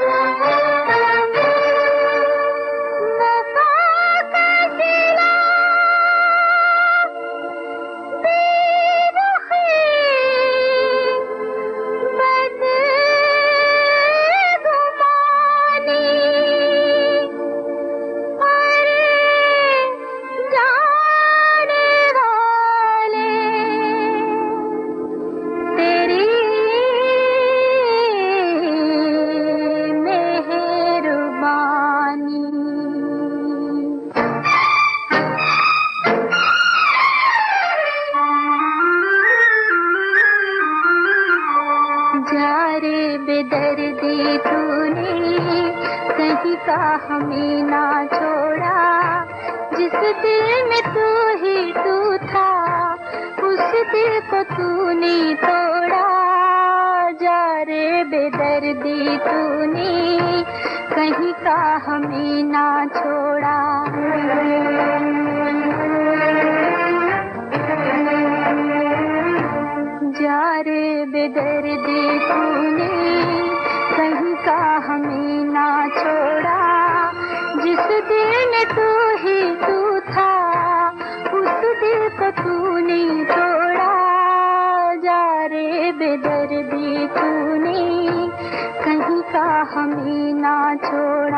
बेदर्दी तूने कहीं का हमें ना छोड़ा, जिस दिल में तू ही तू था उस दिल को तूने तोड़ा। जा रे बेदर्दी तूने कहीं का हमें ना छोड़ा। जा रे बेदर्दी तूने कहीं का हमें ना छोड़ा, जिस दिल में तू ही तू था उस दिल को तूने तोड़ा। जा रे बेदर्दी तूने कहीं का हमें ना छोड़ा।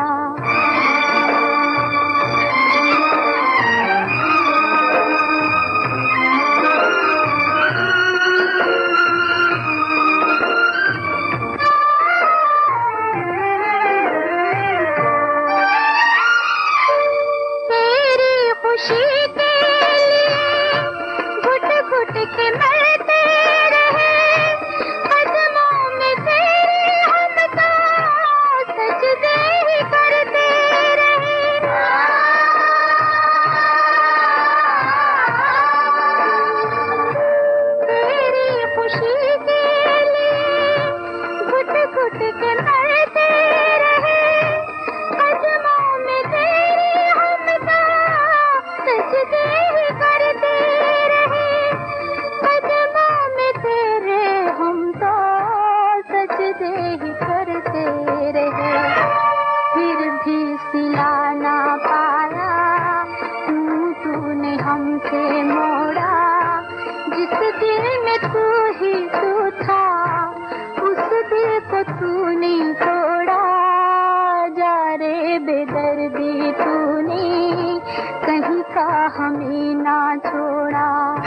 हमसे मोड़ा, जिस दिल में तू ही तू था उस दिल को तूने तोड़ा। जा रे बेदर्दी तूने कहीं का हमें ना छोड़ा।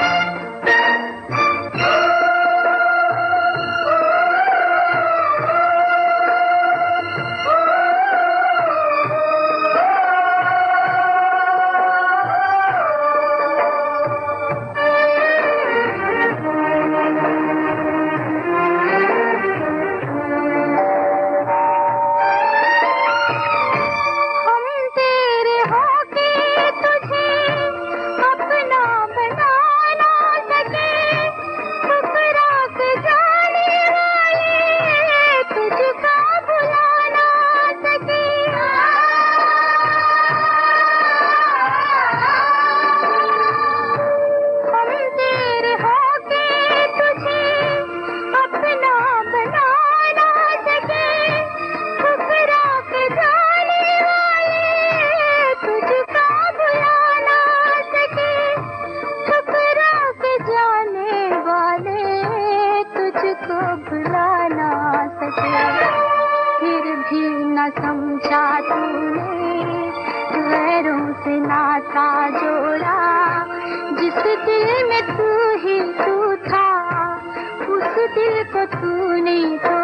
फिर भी न समझा तूने, गैरों से नाता जोड़ा, जिस दिल में तू ही तू था उस दिल को तूने